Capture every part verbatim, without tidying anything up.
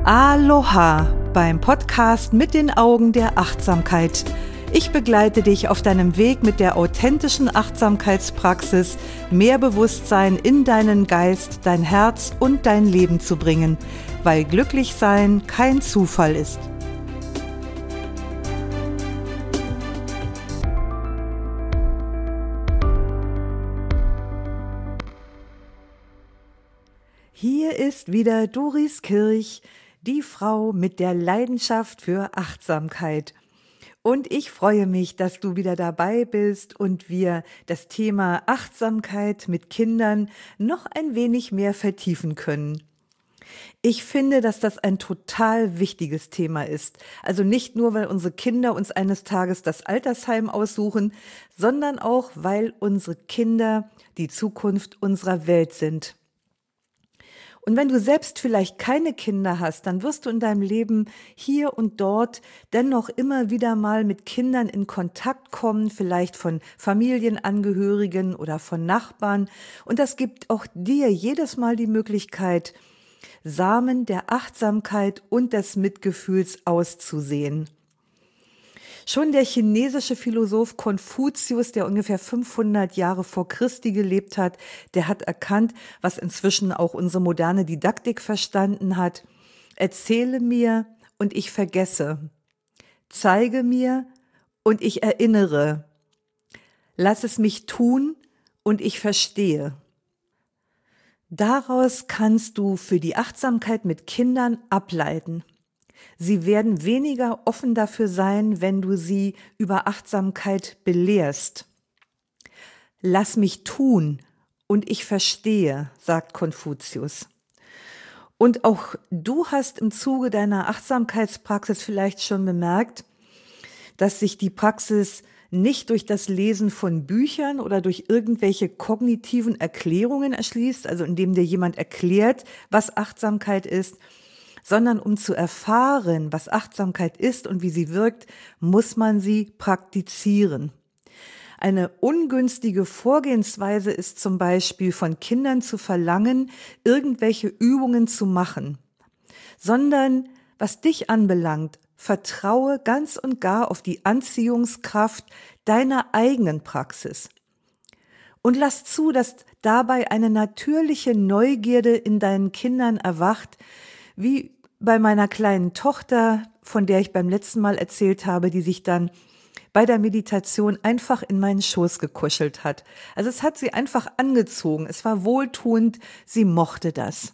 Aloha beim Podcast mit den Augen der Achtsamkeit. Ich begleite dich auf deinem Weg mit der authentischen Achtsamkeitspraxis, mehr Bewusstsein in deinen Geist, dein Herz und dein Leben zu bringen, weil glücklich sein kein Zufall ist. Hier ist wieder Doris Kirch, die Frau mit der Leidenschaft für Achtsamkeit. Und ich freue mich, dass du wieder dabei bist und wir das Thema Achtsamkeit mit Kindern noch ein wenig mehr vertiefen können. Ich finde, dass das ein total wichtiges Thema ist. Also nicht nur, weil unsere Kinder uns eines Tages das Altersheim aussuchen, sondern auch, weil unsere Kinder die Zukunft unserer Welt sind. Und wenn du selbst vielleicht keine Kinder hast, dann wirst du in deinem Leben hier und dort dennoch immer wieder mal mit Kindern in Kontakt kommen, vielleicht von Familienangehörigen oder von Nachbarn. Und das gibt auch dir jedes Mal die Möglichkeit, Samen der Achtsamkeit und des Mitgefühls auszusehen. Schon der chinesische Philosoph Konfuzius, der ungefähr fünfhundert Jahre vor Christi gelebt hat, der hat erkannt, was inzwischen auch unsere moderne Didaktik verstanden hat. Erzähle mir und ich vergesse. Zeige mir und ich erinnere. Lass es mich tun und ich verstehe. Daraus kannst du für die Achtsamkeit mit Kindern ableiten. Sie werden weniger offen dafür sein, wenn du sie über Achtsamkeit belehrst. Lass mich tun und ich verstehe, sagt Konfuzius. Und auch du hast im Zuge deiner Achtsamkeitspraxis vielleicht schon bemerkt, dass sich die Praxis nicht durch das Lesen von Büchern oder durch irgendwelche kognitiven Erklärungen erschließt, also indem dir jemand erklärt, was Achtsamkeit ist, sondern um zu erfahren, was Achtsamkeit ist und wie sie wirkt, muss man sie praktizieren. Eine ungünstige Vorgehensweise ist zum Beispiel von Kindern zu verlangen, irgendwelche Übungen zu machen, sondern was dich anbelangt, vertraue ganz und gar auf die Anziehungskraft deiner eigenen Praxis. Und lass zu, dass dabei eine natürliche Neugierde in deinen Kindern erwacht, wie bei meiner kleinen Tochter, von der ich beim letzten Mal erzählt habe, die sich dann bei der Meditation einfach in meinen Schoß gekuschelt hat. Also es hat sie einfach angezogen, es war wohltuend, sie mochte das.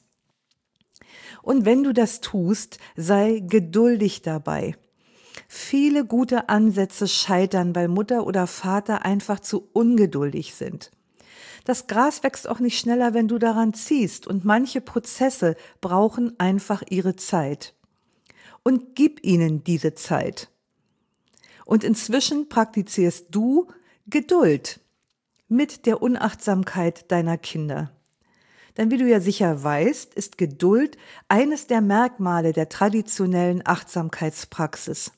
Und wenn du das tust, sei geduldig dabei. Viele gute Ansätze scheitern, weil Mutter oder Vater einfach zu ungeduldig sind. Das Gras wächst auch nicht schneller, wenn du daran ziehst, und manche Prozesse brauchen einfach ihre Zeit. Und gib ihnen diese Zeit. Und inzwischen praktizierst du Geduld mit der Unachtsamkeit deiner Kinder. Denn wie du ja sicher weißt, ist Geduld eines der Merkmale der traditionellen Achtsamkeitspraxis.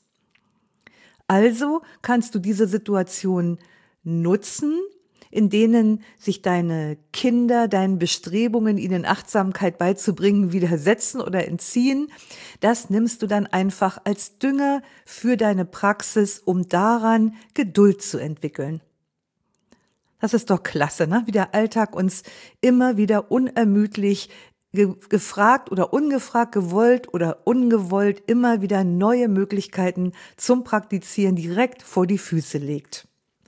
Also kannst du diese Situation nutzen, in denen sich deine Kinder deinen Bestrebungen, ihnen Achtsamkeit beizubringen, widersetzen oder entziehen. Das nimmst du dann einfach als Dünger für deine Praxis, um daran Geduld zu entwickeln. Das ist doch klasse, ne? Wie der Alltag uns immer wieder unermüdlich ge- gefragt oder ungefragt, gewollt oder ungewollt immer wieder neue Möglichkeiten zum Praktizieren direkt vor die Füße legt.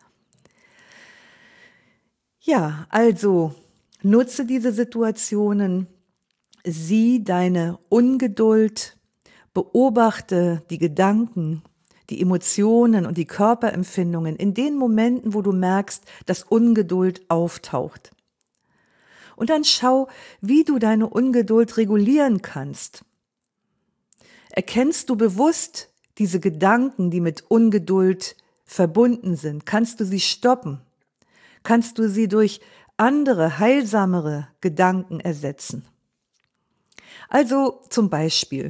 Ja, also nutze diese Situationen, sieh deine Ungeduld, beobachte die Gedanken, die Emotionen und die Körperempfindungen in den Momenten, wo du merkst, dass Ungeduld auftaucht. Und dann schau, wie du deine Ungeduld regulieren kannst. Erkennst du bewusst diese Gedanken, die mit Ungeduld verbunden sind? Kannst du sie stoppen? Kannst du sie durch andere, heilsamere Gedanken ersetzen? Also zum Beispiel,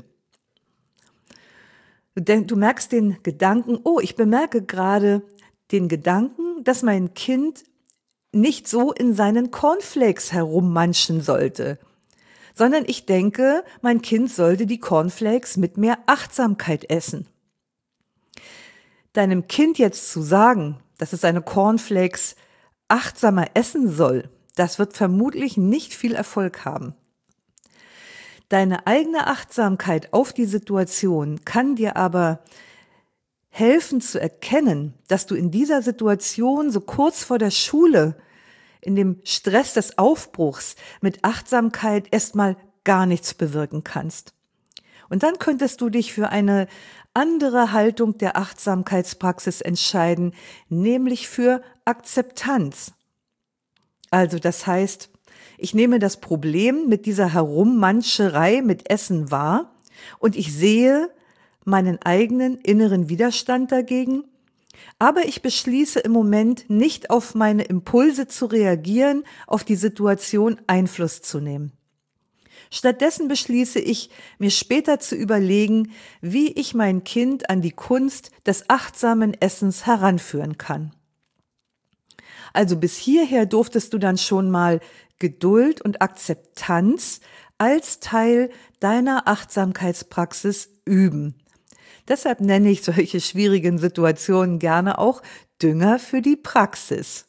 du merkst den Gedanken, oh, ich bemerke gerade den Gedanken, dass mein Kind nicht so in seinen Cornflakes herummanschen sollte. sondern ich denke, mein Kind sollte die Cornflakes mit mehr Achtsamkeit essen. Deinem Kind jetzt zu sagen, dass es seine Cornflakes achtsamer essen soll, das wird vermutlich nicht viel Erfolg haben. Deine eigene Achtsamkeit auf die Situation kann dir aber helfen zu erkennen, dass du in dieser Situation so kurz vor der Schule, in dem Stress des Aufbruchs mit Achtsamkeit erstmal gar nichts bewirken kannst. Und dann könntest du dich für eine andere Haltung der Achtsamkeitspraxis entscheiden, nämlich für Akzeptanz. Also das heißt, ich nehme das Problem mit dieser Herummanscherei mit Essen wahr und ich sehe meinen eigenen inneren Widerstand dagegen, aber ich beschließe im Moment nicht auf meine Impulse zu reagieren, auf die Situation Einfluss zu nehmen. Stattdessen beschließe ich, mir später zu überlegen, wie ich mein Kind an die Kunst des achtsamen Essens heranführen kann. Also bis hierher durftest du dann schon mal Geduld und Akzeptanz als Teil deiner Achtsamkeitspraxis üben. Deshalb nenne ich solche schwierigen Situationen gerne auch Dünger für die Praxis.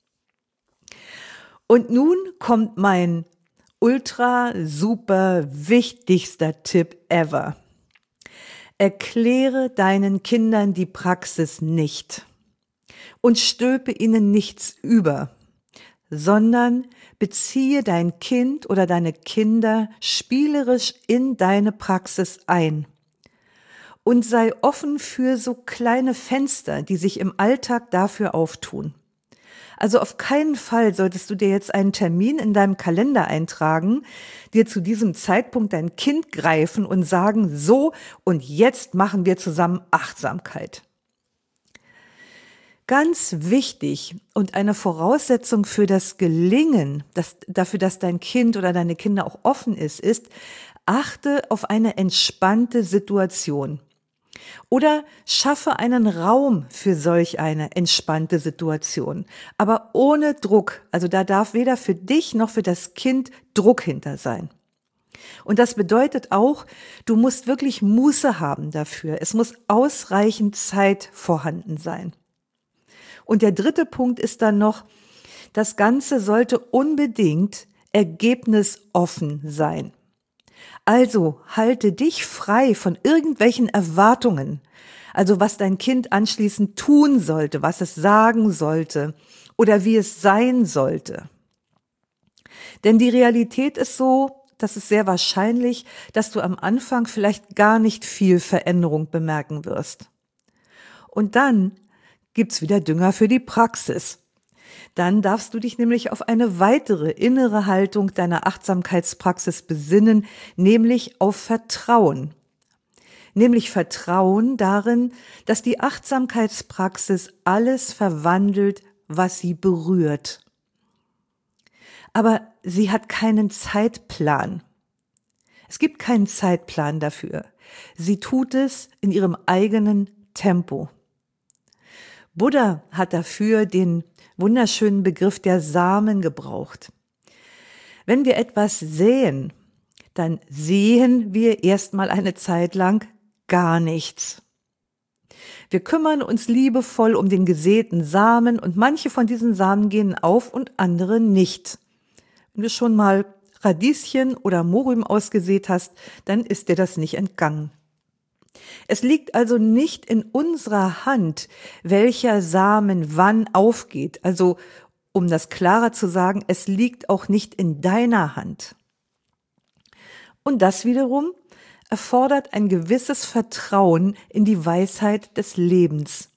Und nun kommt mein ultra super wichtigster Tipp ever. Erkläre deinen Kindern die Praxis nicht und stülpe ihnen nichts über, sondern beziehe dein Kind oder deine Kinder spielerisch in deine Praxis ein. Und sei offen für so kleine Fenster, die sich im Alltag dafür auftun. Also auf keinen Fall solltest du dir jetzt einen Termin in deinem Kalender eintragen, dir zu diesem Zeitpunkt dein Kind greifen und sagen, so und jetzt machen wir zusammen Achtsamkeit. Ganz wichtig und eine Voraussetzung für das Gelingen, das, dafür, dass dein Kind oder deine Kinder auch offen ist, ist, achte auf eine entspannte Situation. Oder schaffe einen Raum für solch eine entspannte Situation, aber ohne Druck. Also da darf weder für dich noch für das Kind Druck hinter sein. Und das bedeutet auch, du musst wirklich Muße haben dafür. Es muss ausreichend Zeit vorhanden sein. Und der dritte Punkt ist dann noch, das Ganze sollte unbedingt ergebnisoffen sein. Also halte dich frei von irgendwelchen Erwartungen, also was dein Kind anschließend tun sollte, was es sagen sollte oder wie es sein sollte. Denn die Realität ist so, dass es sehr wahrscheinlich, dass du am Anfang vielleicht gar nicht viel Veränderung bemerken wirst. Und dann gibt's wieder Dünger für die Praxis. Dann darfst du dich nämlich auf eine weitere innere Haltung deiner Achtsamkeitspraxis besinnen, nämlich auf Vertrauen. Nämlich Vertrauen darin, dass die Achtsamkeitspraxis alles verwandelt, was sie berührt. Aber sie hat keinen Zeitplan. Es gibt keinen Zeitplan dafür. Sie tut es in ihrem eigenen Tempo. Buddha hat dafür den wunderschönen Begriff der Samen gebraucht. Wenn wir etwas säen, dann sehen wir erstmal eine Zeit lang gar nichts. Wir kümmern uns liebevoll um den gesäten Samen und manche von diesen Samen gehen auf und andere nicht. Wenn du schon mal Radieschen oder Mohrrüben ausgesät hast, dann ist dir das nicht entgangen. Es liegt also nicht in unserer Hand, welcher Samen wann aufgeht. Also, um das klarer zu sagen, es liegt auch nicht in deiner Hand. Und das wiederum erfordert ein gewisses Vertrauen in die Weisheit des Lebens.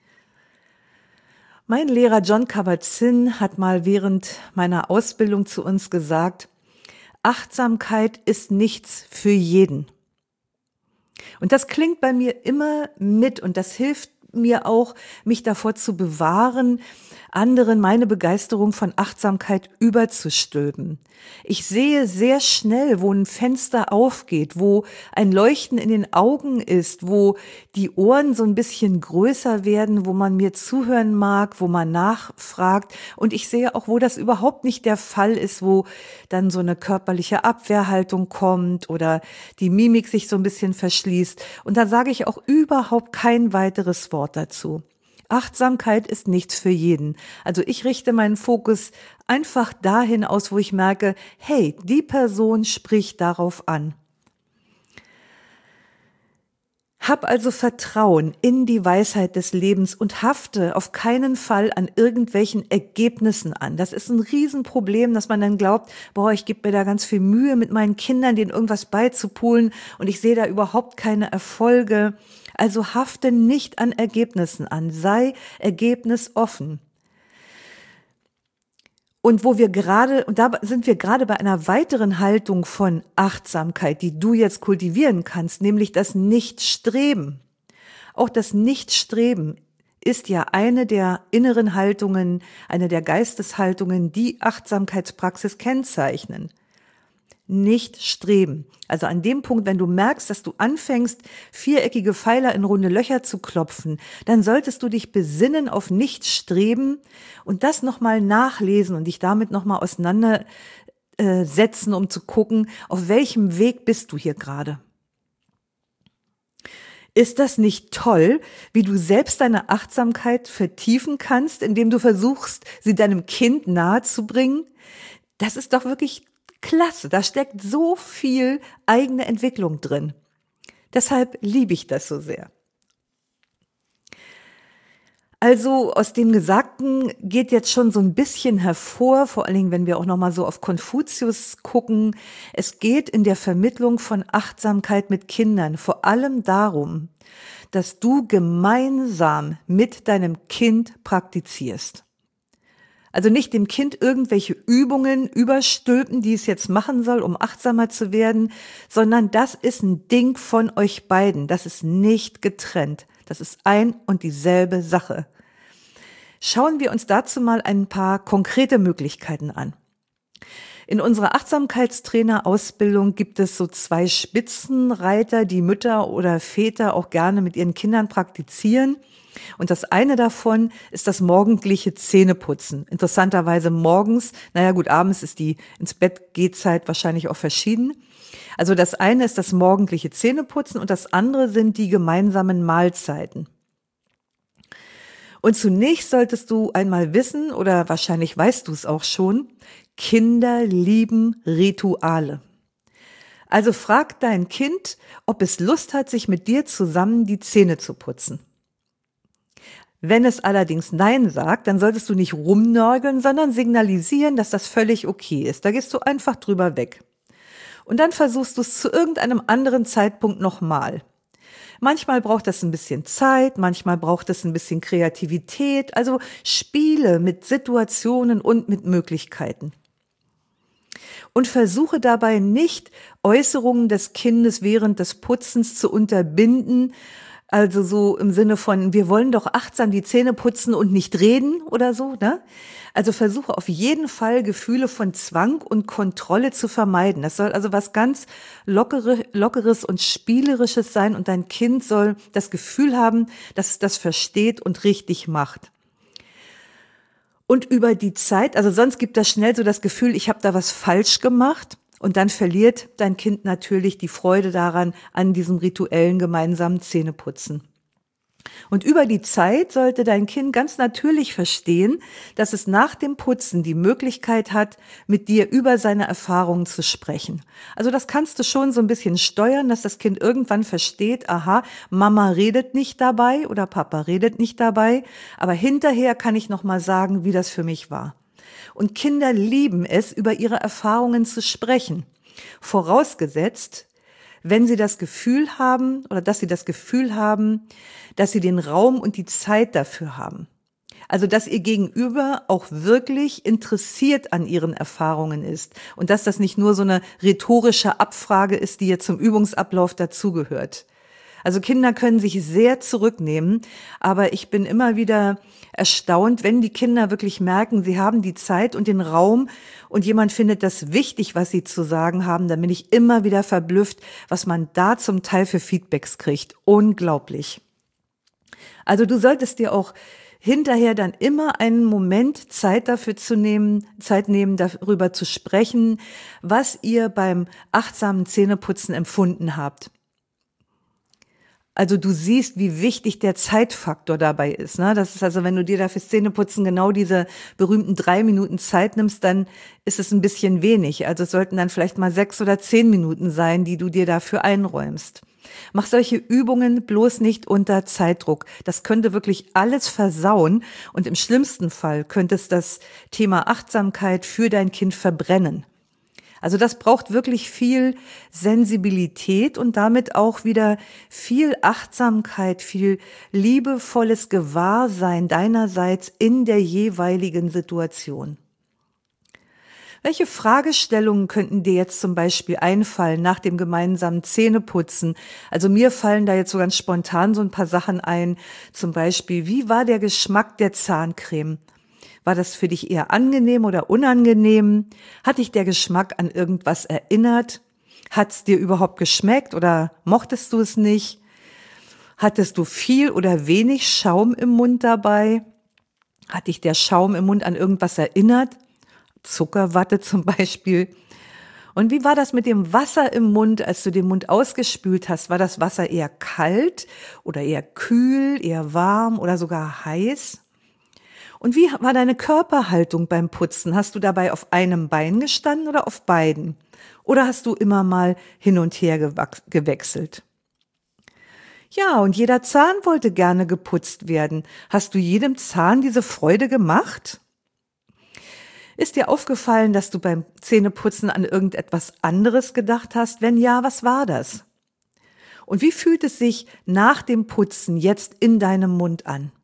Mein Lehrer Jon Kabat-Zinn hat mal während meiner Ausbildung zu uns gesagt, Achtsamkeit ist nichts für jeden. Und das klingt bei mir immer mit und das hilft mir auch, mich davor zu bewahren, anderen meine Begeisterung von Achtsamkeit überzustülpen. Ich sehe sehr schnell, wo ein Fenster aufgeht, wo ein Leuchten in den Augen ist, wo die Ohren so ein bisschen größer werden, wo man mir zuhören mag, wo man nachfragt. Und ich sehe auch, wo das überhaupt nicht der Fall ist, wo dann so eine körperliche Abwehrhaltung kommt oder die Mimik sich so ein bisschen verschließt. Und da sage ich auch überhaupt kein weiteres Wort dazu. Achtsamkeit ist nichts für jeden. Also ich richte meinen Fokus einfach dahin aus, wo ich merke, hey, die Person spricht darauf an. Hab also Vertrauen in die Weisheit des Lebens und hafte auf keinen Fall an irgendwelchen Ergebnissen an. Das ist ein Riesenproblem, dass man dann glaubt, boah, ich gebe mir da ganz viel Mühe mit meinen Kindern, denen irgendwas beizupulen und ich sehe da überhaupt keine Erfolge. Also hafte nicht an Ergebnissen an, sei ergebnisoffen. Und wo wir gerade, und da sind wir gerade bei einer weiteren Haltung von Achtsamkeit, die du jetzt kultivieren kannst, nämlich das Nichtstreben. Auch das Nichtstreben ist ja eine der inneren Haltungen, eine der Geisteshaltungen, die Achtsamkeitspraxis kennzeichnen. Nicht streben. Also an dem Punkt, wenn du merkst, dass du anfängst, viereckige Pfeiler in runde Löcher zu klopfen, dann solltest du dich besinnen auf nicht streben und das nochmal nachlesen und dich damit nochmal auseinandersetzen, um zu gucken, auf welchem Weg bist du hier gerade. Ist das nicht toll, wie du selbst deine Achtsamkeit vertiefen kannst, indem du versuchst, sie deinem Kind nahezubringen? Das ist doch wirklich klasse, da steckt so viel eigene Entwicklung drin. Deshalb liebe ich das so sehr. Also aus dem Gesagten geht jetzt schon so ein bisschen hervor, vor allen Dingen, wenn wir auch nochmal so auf Konfuzius gucken. Es geht in der Vermittlung von Achtsamkeit mit Kindern vor allem darum, dass du gemeinsam mit deinem Kind praktizierst. Also nicht dem Kind irgendwelche Übungen überstülpen, die es jetzt machen soll, um achtsamer zu werden, sondern das ist ein Ding von euch beiden. Das ist nicht getrennt. Das ist ein und dieselbe Sache. Schauen wir uns dazu mal ein paar konkrete Möglichkeiten an. In unserer Achtsamkeitstrainer-Ausbildung gibt es so zwei Spitzenreiter, die Mütter oder Väter auch gerne mit ihren Kindern praktizieren. Und das eine davon ist das morgendliche Zähneputzen. Interessanterweise morgens, naja gut, abends ist die ins Bett Gehzeit wahrscheinlich auch verschieden. Also das eine ist das morgendliche Zähneputzen und das andere sind die gemeinsamen Mahlzeiten. Und zunächst solltest du einmal wissen, oder wahrscheinlich weißt du es auch schon, Kinder lieben Rituale. Also frag dein Kind, ob es Lust hat, sich mit dir zusammen die Zähne zu putzen. Wenn es allerdings Nein sagt, dann solltest du nicht rumnörgeln, sondern signalisieren, dass das völlig okay ist. Da gehst du einfach drüber weg. Und dann versuchst du es zu irgendeinem anderen Zeitpunkt nochmal. Manchmal braucht das ein bisschen Zeit, manchmal braucht es ein bisschen Kreativität, also Spiele mit Situationen und mit Möglichkeiten. Und versuche dabei nicht, Äußerungen des Kindes während des Putzens zu unterbinden, also so im Sinne von, wir wollen doch achtsam die Zähne putzen und nicht reden oder so, ne? Also versuche auf jeden Fall Gefühle von Zwang und Kontrolle zu vermeiden. Das soll also was ganz lockere, Lockeres und Spielerisches sein und dein Kind soll das Gefühl haben, dass es das versteht und richtig macht. Und über die Zeit, also sonst gibt das schnell so das Gefühl, ich habe da was falsch gemacht. Und dann verliert dein Kind natürlich die Freude daran, an diesem rituellen gemeinsamen Zähneputzen. Und über die Zeit sollte dein Kind ganz natürlich verstehen, dass es nach dem Putzen die Möglichkeit hat, mit dir über seine Erfahrungen zu sprechen. Also das kannst du schon so ein bisschen steuern, dass das Kind irgendwann versteht, aha, Mama redet nicht dabei oder Papa redet nicht dabei, aber hinterher kann ich noch mal sagen, wie das für mich war. Und Kinder lieben es, über ihre Erfahrungen zu sprechen. Vorausgesetzt, wenn sie das Gefühl haben oder dass sie das Gefühl haben, dass sie den Raum und die Zeit dafür haben. Also, dass ihr Gegenüber auch wirklich interessiert an ihren Erfahrungen ist und dass das nicht nur so eine rhetorische Abfrage ist, die jetzt zum Übungsablauf dazugehört. Also Kinder können sich sehr zurücknehmen, aber ich bin immer wieder erstaunt, wenn die Kinder wirklich merken, sie haben die Zeit und den Raum und jemand findet das wichtig, was sie zu sagen haben, dann bin ich immer wieder verblüfft, was man da zum Teil für Feedbacks kriegt. Unglaublich. Also du solltest dir auch hinterher dann immer einen Moment Zeit dafür zu nehmen, Zeit nehmen, darüber zu sprechen, was ihr beim achtsamen Zähneputzen empfunden habt. Also du siehst, wie wichtig der Zeitfaktor dabei ist. Ne? Das ist also, wenn du dir da fürs Zähneputzen genau diese berühmten drei Minuten Zeit nimmst, dann ist es ein bisschen wenig. Also es sollten dann vielleicht mal sechs oder zehn Minuten sein, die du dir dafür einräumst. Mach solche Übungen bloß nicht unter Zeitdruck. Das könnte wirklich alles versauen und im schlimmsten Fall könnte es das Thema Achtsamkeit für dein Kind verbrennen. Also das braucht wirklich viel Sensibilität und damit auch wieder viel Achtsamkeit, viel liebevolles Gewahrsein deinerseits in der jeweiligen Situation. Welche Fragestellungen könnten dir jetzt zum Beispiel einfallen nach dem gemeinsamen Zähneputzen? Also mir fallen da jetzt so ganz spontan so ein paar Sachen ein. Zum Beispiel, wie war der Geschmack der Zahncreme? War das für dich eher angenehm oder unangenehm? Hat dich der Geschmack an irgendwas erinnert? Hat es dir überhaupt geschmeckt oder mochtest du es nicht? Hattest du viel oder wenig Schaum im Mund dabei? Hat dich der Schaum im Mund an irgendwas erinnert? Zuckerwatte zum Beispiel. Und wie war das mit dem Wasser im Mund, als du den Mund ausgespült hast? War das Wasser eher kalt oder eher kühl, eher warm oder sogar heiß? Und wie war deine Körperhaltung beim Putzen? Hast du dabei auf einem Bein gestanden oder auf beiden? Oder hast du immer mal hin und her gewechselt? Ja, und jeder Zahn wollte gerne geputzt werden. Hast du jedem Zahn diese Freude gemacht? Ist dir aufgefallen, dass du beim Zähneputzen an irgendetwas anderes gedacht hast? Wenn ja, was war das? Und wie fühlt es sich nach dem Putzen jetzt in deinem Mund an?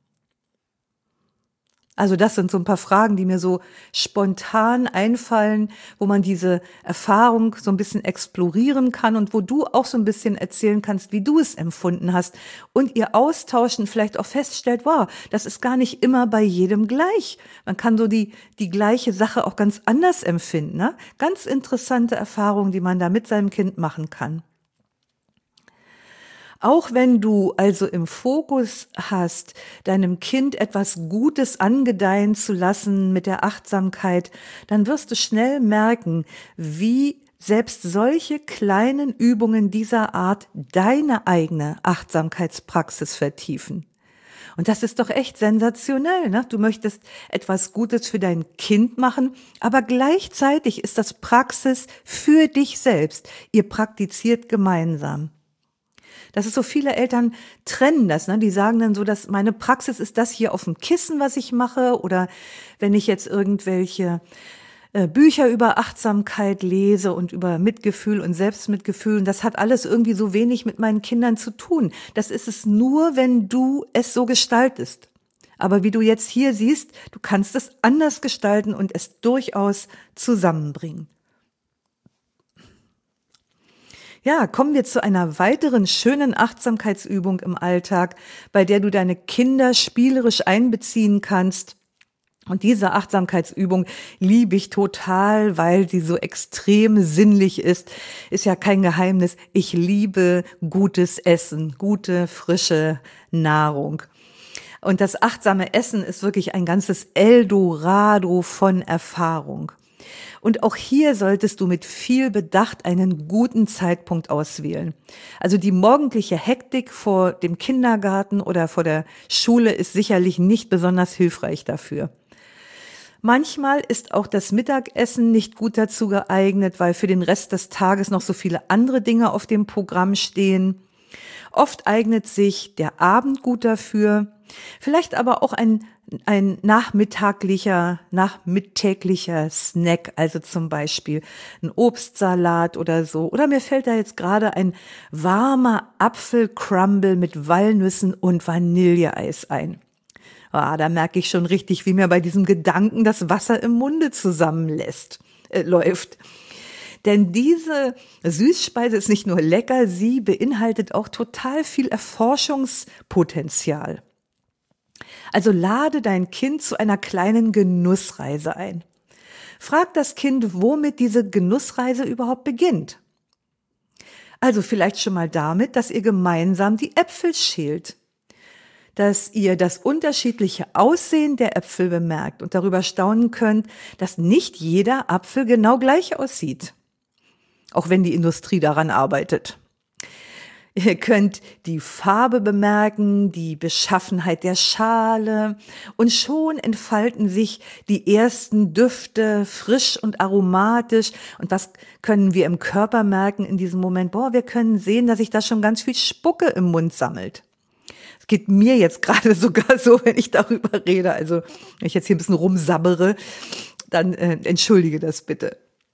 Also das sind so ein paar Fragen, die mir so spontan einfallen, wo man diese Erfahrung so ein bisschen explorieren kann und wo du auch so ein bisschen erzählen kannst, wie du es empfunden hast und ihr austauschen, vielleicht auch feststellt, wow, das ist gar nicht immer bei jedem gleich. Man kann so die die gleiche Sache auch ganz anders empfinden. Ne? Ganz interessante Erfahrungen, die man da mit seinem Kind machen kann. Auch wenn du also im Fokus hast, deinem Kind etwas Gutes angedeihen zu lassen mit der Achtsamkeit, dann wirst du schnell merken, wie selbst solche kleinen Übungen dieser Art deine eigene Achtsamkeitspraxis vertiefen. Und das ist doch echt sensationell, ne? Du möchtest etwas Gutes für dein Kind machen, aber gleichzeitig ist das Praxis für dich selbst. Ihr praktiziert gemeinsam. Das ist so, viele Eltern trennen das, ne? Die sagen dann so, dass meine Praxis ist das hier auf dem Kissen, was ich mache, oder wenn ich jetzt irgendwelche äh, Bücher über Achtsamkeit lese und über Mitgefühl und Selbstmitgefühl, und das hat alles irgendwie so wenig mit meinen Kindern zu tun. Das ist es nur, wenn du es so gestaltest. Aber wie du jetzt hier siehst, du kannst es anders gestalten und es durchaus zusammenbringen. Ja, kommen wir zu einer weiteren schönen Achtsamkeitsübung im Alltag, bei der du deine Kinder spielerisch einbeziehen kannst. Und diese Achtsamkeitsübung liebe ich total, weil sie so extrem sinnlich ist. Ist ja kein Geheimnis. Ich liebe gutes Essen, gute, frische Nahrung. Und das achtsame Essen ist wirklich ein ganzes Eldorado von Erfahrung. Und auch hier solltest du mit viel Bedacht einen guten Zeitpunkt auswählen. Also die morgendliche Hektik vor dem Kindergarten oder vor der Schule ist sicherlich nicht besonders hilfreich dafür. Manchmal ist auch das Mittagessen nicht gut dazu geeignet, weil für den Rest des Tages noch so viele andere Dinge auf dem Programm stehen. Oft eignet sich der Abend gut dafür, vielleicht aber auch ein ein nachmittaglicher, nachmittäglicher Snack, also zum Beispiel ein Obstsalat oder so. Oder mir fällt da jetzt gerade ein warmer Apfelcrumble mit Walnüssen und Vanilleeis ein. Ah, da merke ich schon richtig, wie mir bei diesem Gedanken das Wasser im Munde zusammenlässt, äh, läuft. Denn diese Süßspeise ist nicht nur lecker, sie beinhaltet auch total viel Erforschungspotenzial. Also lade dein Kind zu einer kleinen Genussreise ein. Frag das Kind, womit diese Genussreise überhaupt beginnt. Also vielleicht schon mal damit, dass ihr gemeinsam die Äpfel schält, dass ihr das unterschiedliche Aussehen der Äpfel bemerkt und darüber staunen könnt, dass nicht jeder Apfel genau gleich aussieht, auch wenn die Industrie daran arbeitet. Ihr könnt die Farbe bemerken, die Beschaffenheit der Schale und schon entfalten sich die ersten Düfte, frisch und aromatisch. Und was können wir im Körper merken in diesem Moment? Boah, wir können sehen, dass sich da schon ganz viel Spucke im Mund sammelt. Es geht mir jetzt gerade sogar so, wenn ich darüber rede. Also wenn ich jetzt hier ein bisschen rumsabbere, dann äh, entschuldige das bitte.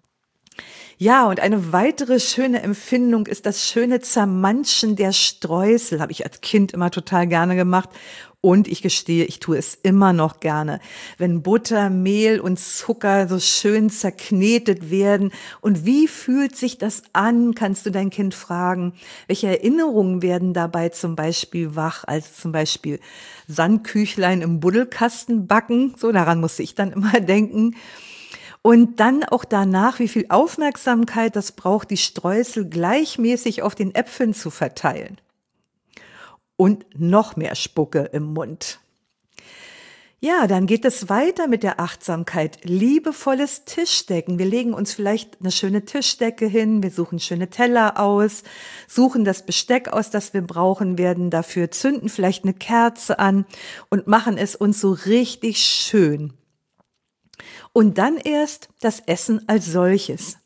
Ja, und eine weitere schöne Empfindung ist das schöne Zermanschen der Streusel. Habe ich als Kind immer total gerne gemacht. Und ich gestehe, ich tue es immer noch gerne. Wenn Butter, Mehl und Zucker so schön zerknetet werden. Und wie fühlt sich das an, kannst du dein Kind fragen. Welche Erinnerungen werden dabei zum Beispiel wach, als zum Beispiel Sandküchlein im Buddelkasten backen? So, daran musste ich dann immer denken. Und dann auch danach, wie viel Aufmerksamkeit das braucht, die Streusel gleichmäßig auf den Äpfeln zu verteilen. Und noch mehr Spucke im Mund. Ja, dann geht es weiter mit der Achtsamkeit. Liebevolles Tischdecken. Wir legen uns vielleicht eine schöne Tischdecke hin, wir suchen schöne Teller aus, suchen das Besteck aus, das wir brauchen, werden dafür zünden vielleicht eine Kerze an und machen es uns so richtig schön. Und dann erst das Essen als solches.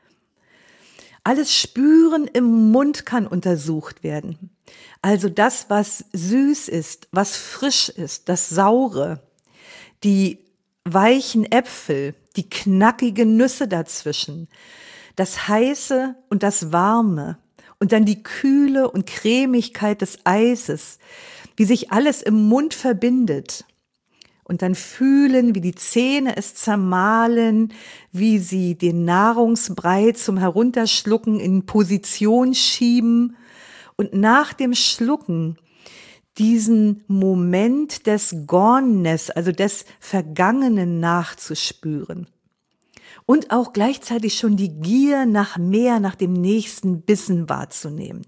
Alles Spüren im Mund kann untersucht werden. Also das, was süß ist, was frisch ist, das Saure, die weichen Äpfel, die knackigen Nüsse dazwischen, das Heiße und das Warme und dann die Kühle und Cremigkeit des Eises, wie sich alles im Mund verbindet. Und dann fühlen, wie die Zähne es zermahlen, wie sie den Nahrungsbrei zum Herunterschlucken in Position schieben und nach dem Schlucken diesen Moment des Goneness, also des Vergangenen nachzuspüren. Und auch gleichzeitig schon die Gier nach mehr, nach dem nächsten Bissen wahrzunehmen.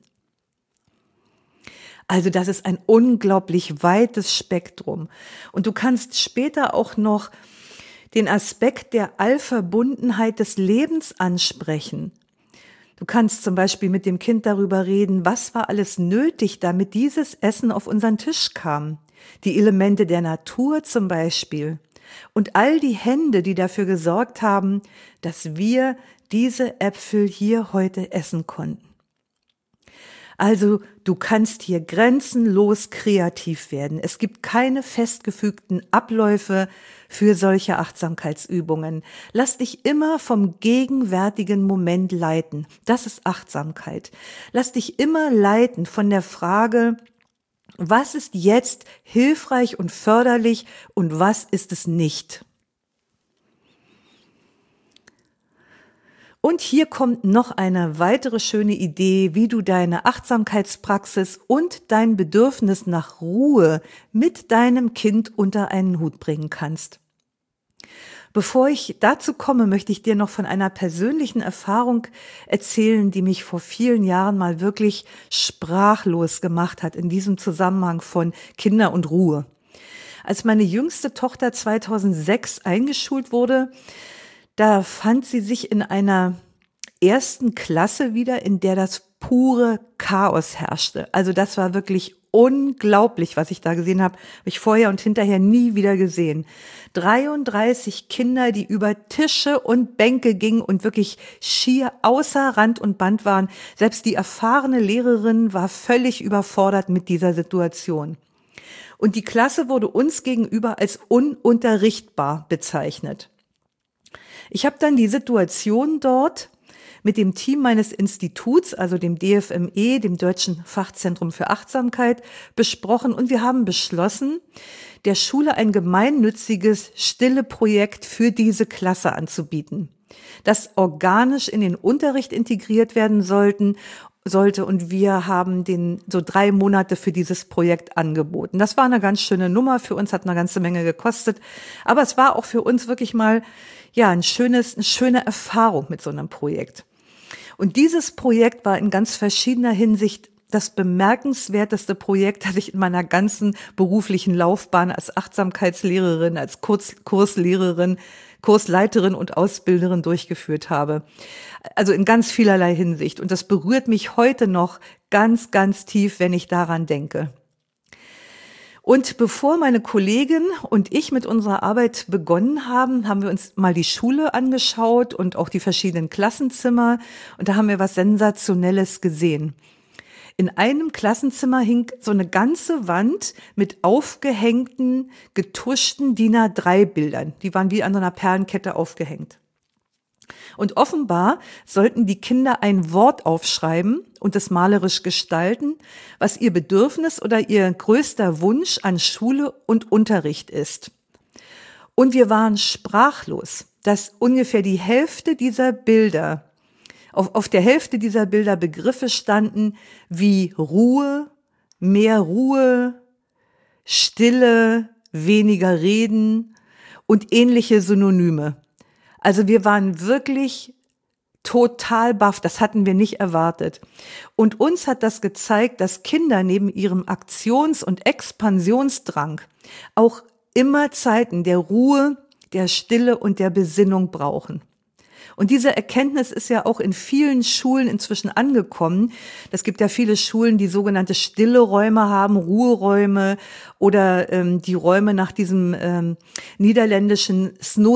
Also das ist ein unglaublich weites Spektrum. Und du kannst später auch noch den Aspekt der Allverbundenheit des Lebens ansprechen. Du kannst zum Beispiel mit dem Kind darüber reden, was war alles nötig, damit dieses Essen auf unseren Tisch kam. Die Elemente der Natur zum Beispiel. Und all die Hände, die dafür gesorgt haben, dass wir diese Äpfel hier heute essen konnten. Also du kannst hier grenzenlos kreativ werden. Es gibt keine festgefügten Abläufe für solche Achtsamkeitsübungen. Lass dich immer vom gegenwärtigen Moment leiten. Das ist Achtsamkeit. Lass dich immer leiten von der Frage, was ist jetzt hilfreich und förderlich und was ist es nicht? Und hier kommt noch eine weitere schöne Idee, wie du deine Achtsamkeitspraxis und dein Bedürfnis nach Ruhe mit deinem Kind unter einen Hut bringen kannst. Bevor ich dazu komme, möchte ich dir noch von einer persönlichen Erfahrung erzählen, die mich vor vielen Jahren mal wirklich sprachlos gemacht hat in diesem Zusammenhang von Kinder und Ruhe. Als meine jüngste Tochter zweitausendsechs eingeschult wurde, da fand sie sich in einer ersten Klasse wieder, in der das pure Chaos herrschte. Also das war wirklich unglaublich, was ich da gesehen habe. Habe ich vorher und hinterher nie wieder gesehen. dreiunddreißig Kinder, die über Tische und Bänke gingen und wirklich schier außer Rand und Band waren. Selbst die erfahrene Lehrerin war völlig überfordert mit dieser Situation. Und die Klasse wurde uns gegenüber als ununterrichtbar bezeichnet. Ich habe dann die Situation dort mit dem Team meines Instituts, also dem D F M E, dem Deutschen Fachzentrum für Achtsamkeit, besprochen und wir haben beschlossen, der Schule ein gemeinnütziges Stille-Projekt für diese Klasse anzubieten. das organisch in den Unterricht integriert werden sollten, sollte und wir haben den so drei Monate für dieses Projekt angeboten. Das war eine ganz schöne Nummer, für uns hat eine ganze Menge gekostet, aber es war auch für uns wirklich mal ja ein schönes, eine schöne Erfahrung mit so einem Projekt. Und dieses Projekt war in ganz verschiedener Hinsicht das bemerkenswerteste Projekt, das ich in meiner ganzen beruflichen Laufbahn als Achtsamkeitslehrerin, als Kurs, Kurslehrerin, Kursleiterin und Ausbilderin durchgeführt habe. Also in ganz vielerlei Hinsicht. Und das berührt mich heute noch ganz, ganz tief, wenn ich daran denke. Und bevor meine Kollegin und ich mit unserer Arbeit begonnen haben, haben wir uns mal die Schule angeschaut und auch die verschiedenen Klassenzimmer. Und da haben wir was Sensationelles gesehen. In einem Klassenzimmer hing so eine ganze Wand mit aufgehängten, getuschten D I N A drei Bildern. Die waren wie an so einer Perlenkette aufgehängt. Und offenbar sollten die Kinder ein Wort aufschreiben und es malerisch gestalten, was ihr Bedürfnis oder ihr größter Wunsch an Schule und Unterricht ist. Und wir waren sprachlos, dass ungefähr die Hälfte dieser Bilder Auf, auf der Hälfte dieser Bilder Begriffe standen wie Ruhe, mehr Ruhe, Stille, weniger Reden und ähnliche Synonyme. Also wir waren wirklich total baff, das hatten wir nicht erwartet. Und uns hat das gezeigt, dass Kinder neben ihrem Aktions- und Expansionsdrang auch immer Zeiten der Ruhe, der Stille und der Besinnung brauchen. Und diese Erkenntnis ist ja auch in vielen Schulen inzwischen angekommen. Es gibt ja viele Schulen, die sogenannte stille Räume haben, Ruheräume oder ähm, die Räume nach diesem ähm, niederländischen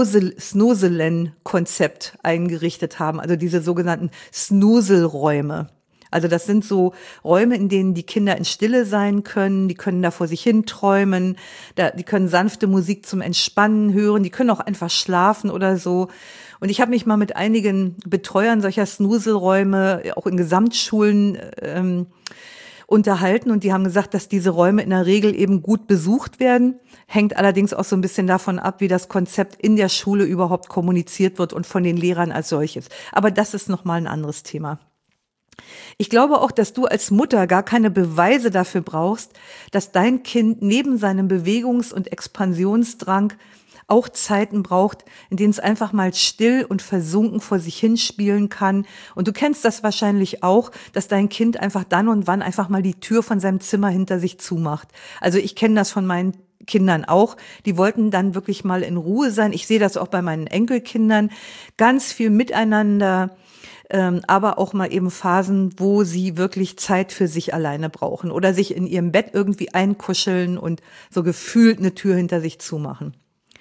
Snozelen-Konzept eingerichtet haben, also diese sogenannten Snuselräume. Also das sind so Räume, in denen die Kinder in Stille sein können, die können da vor sich hin träumen, da, die können sanfte Musik zum Entspannen hören, die können auch einfach schlafen oder so. Und ich habe mich mal mit einigen Betreuern solcher Snuselräume, auch in Gesamtschulen, ähm, unterhalten und die haben gesagt, dass diese Räume in der Regel eben gut besucht werden, hängt allerdings auch so ein bisschen davon ab, wie das Konzept in der Schule überhaupt kommuniziert wird und von den Lehrern als solches. Aber das ist nochmal ein anderes Thema. Ich glaube auch, dass du als Mutter gar keine Beweise dafür brauchst, dass dein Kind neben seinem Bewegungs- und Expansionsdrang auch Zeiten braucht, in denen es einfach mal still und versunken vor sich hinspielen kann. Und du kennst das wahrscheinlich auch, dass dein Kind einfach dann und wann einfach mal die Tür von seinem Zimmer hinter sich zumacht. Also ich kenne das von meinen Kindern auch. Die wollten dann wirklich mal in Ruhe sein. Ich sehe das auch bei meinen Enkelkindern. Ganz viel miteinander, ähm, aber auch mal eben Phasen, wo sie wirklich Zeit für sich alleine brauchen oder sich in ihrem Bett irgendwie einkuscheln und so gefühlt eine Tür hinter sich zumachen.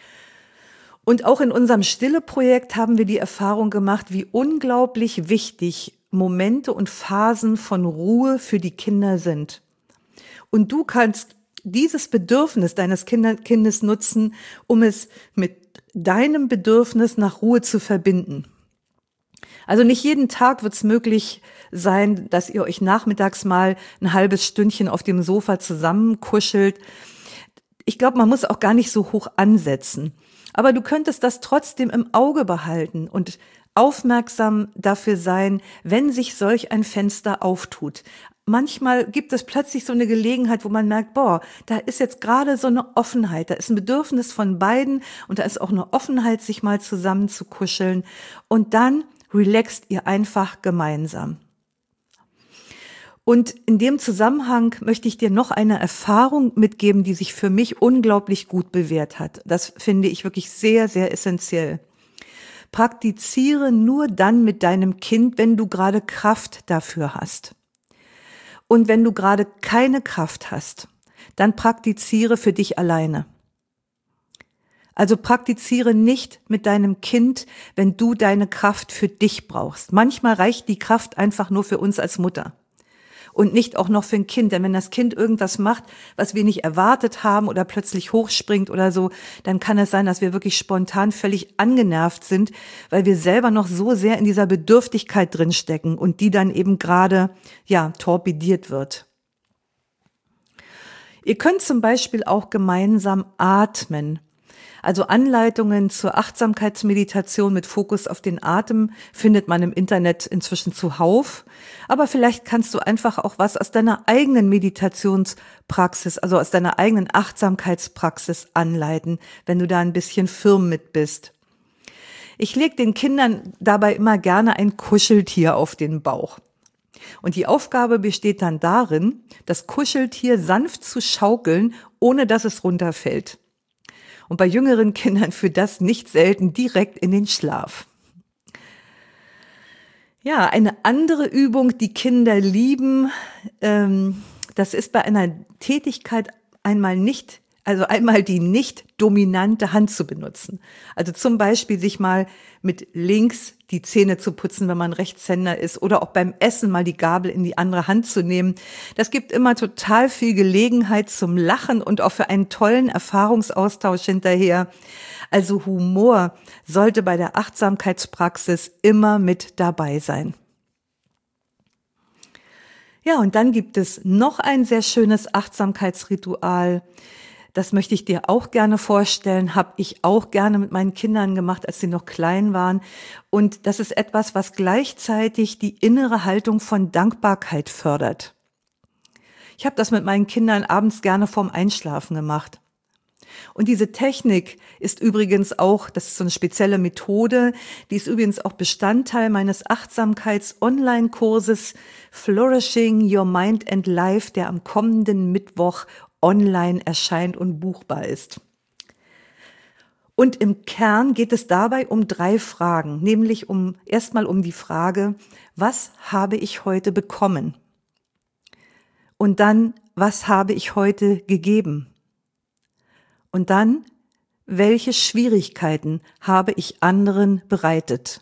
Und auch in unserem Stille-Projekt haben wir die Erfahrung gemacht, wie unglaublich wichtig Momente und Phasen von Ruhe für die Kinder sind. Und du kannst dieses Bedürfnis deines Kinder- Kindes nutzen, um es mit deinem Bedürfnis nach Ruhe zu verbinden. Also nicht jeden Tag wird es möglich sein, dass ihr euch nachmittags mal ein halbes Stündchen auf dem Sofa zusammenkuschelt. Ich glaube, man muss auch gar nicht so hoch ansetzen. Aber du könntest das trotzdem im Auge behalten und aufmerksam dafür sein, wenn sich solch ein Fenster auftut. Manchmal gibt es plötzlich so eine Gelegenheit, wo man merkt, boah, da ist jetzt gerade so eine Offenheit, da ist ein Bedürfnis von beiden und da ist auch eine Offenheit, sich mal zusammen zu kuscheln. Und dann relaxt ihr einfach gemeinsam. Und in dem Zusammenhang möchte ich dir noch eine Erfahrung mitgeben, die sich für mich unglaublich gut bewährt hat. Das finde ich wirklich sehr, sehr essentiell. Praktiziere nur dann mit deinem Kind, wenn du gerade Kraft dafür hast. Und wenn du gerade keine Kraft hast, dann praktiziere für dich alleine. Also praktiziere nicht mit deinem Kind, wenn du deine Kraft für dich brauchst. Manchmal reicht die Kraft einfach nur für uns als Mutter. Und nicht auch noch für ein Kind. Denn wenn das Kind irgendwas macht, was wir nicht erwartet haben oder plötzlich hochspringt oder so, dann kann es sein, dass wir wirklich spontan völlig angenervt sind, weil wir selber noch so sehr in dieser Bedürftigkeit drinstecken und die dann eben gerade, ja, torpediert wird. Ihr könnt zum Beispiel auch gemeinsam atmen. Also Anleitungen zur Achtsamkeitsmeditation mit Fokus auf den Atem findet man im Internet inzwischen zuhauf. Aber vielleicht kannst du einfach auch was aus deiner eigenen Meditationspraxis, also aus deiner eigenen Achtsamkeitspraxis anleiten, wenn du da ein bisschen firm mit bist. Ich lege den Kindern dabei immer gerne ein Kuscheltier auf den Bauch. Und die Aufgabe besteht dann darin, das Kuscheltier sanft zu schaukeln, ohne dass es runterfällt. Und bei jüngeren Kindern führt das nicht selten direkt in den Schlaf. Ja, eine andere Übung, die Kinder lieben, ähm, das ist bei einer Tätigkeit einmal nicht, also einmal die nicht dominante Hand zu benutzen. Also zum Beispiel sich mal mit links die Zähne zu putzen, wenn man Rechtshänder ist, oder auch beim Essen mal die Gabel in die andere Hand zu nehmen. Das gibt immer total viel Gelegenheit zum Lachen und auch für einen tollen Erfahrungsaustausch hinterher. Also Humor sollte bei der Achtsamkeitspraxis immer mit dabei sein. Ja, und dann gibt es noch ein sehr schönes Achtsamkeitsritual. Das möchte ich dir auch gerne vorstellen, habe ich auch gerne mit meinen Kindern gemacht, als sie noch klein waren. Und das ist etwas, was gleichzeitig die innere Haltung von Dankbarkeit fördert. Ich habe das mit meinen Kindern abends gerne vorm Einschlafen gemacht. Und diese Technik ist übrigens auch, das ist so eine spezielle Methode, die ist übrigens auch Bestandteil meines Achtsamkeits-Online-Kurses Flourishing Your Mind and Life, der am kommenden Mittwoch online erscheint und buchbar ist. Und im Kern geht es dabei um drei Fragen, nämlich um erstmal um die Frage, was habe ich heute bekommen? Und dann, was habe ich heute gegeben? Und dann, welche Schwierigkeiten habe ich anderen bereitet?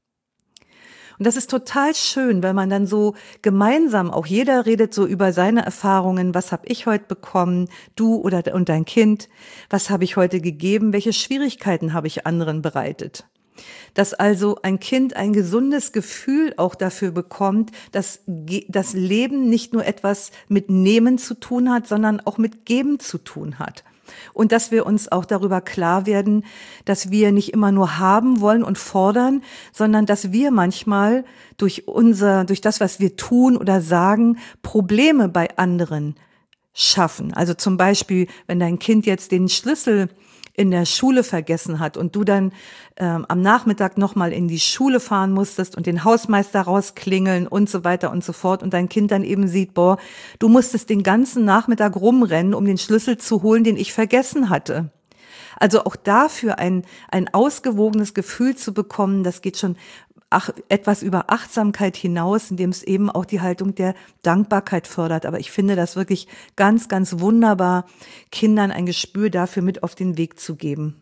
Und das ist total schön, weil man dann so gemeinsam, auch jeder redet so über seine Erfahrungen, was habe ich heute bekommen, du oder und dein Kind, was habe ich heute gegeben, welche Schwierigkeiten habe ich anderen bereitet. Dass also ein Kind ein gesundes Gefühl auch dafür bekommt, dass das Leben nicht nur etwas mit Nehmen zu tun hat, sondern auch mit Geben zu tun hat. Und dass wir uns auch darüber klar werden, dass wir nicht immer nur haben wollen und fordern, sondern dass wir manchmal durch unser, durch das, was wir tun oder sagen, Probleme bei anderen schaffen. Also zum Beispiel, wenn dein Kind jetzt den Schlüssel in der Schule vergessen hat und du dann ähm, am Nachmittag nochmal in die Schule fahren musstest und den Hausmeister rausklingeln und so weiter und so fort und dein Kind dann eben sieht, boah, du musstest den ganzen Nachmittag rumrennen, um den Schlüssel zu holen, den ich vergessen hatte. Also auch dafür ein, ein ausgewogenes Gefühl zu bekommen, das geht schon ach, etwas über Achtsamkeit hinaus, indem es eben auch die Haltung der Dankbarkeit fördert. Aber ich finde das wirklich ganz, ganz wunderbar, Kindern ein Gespür dafür mit auf den Weg zu geben.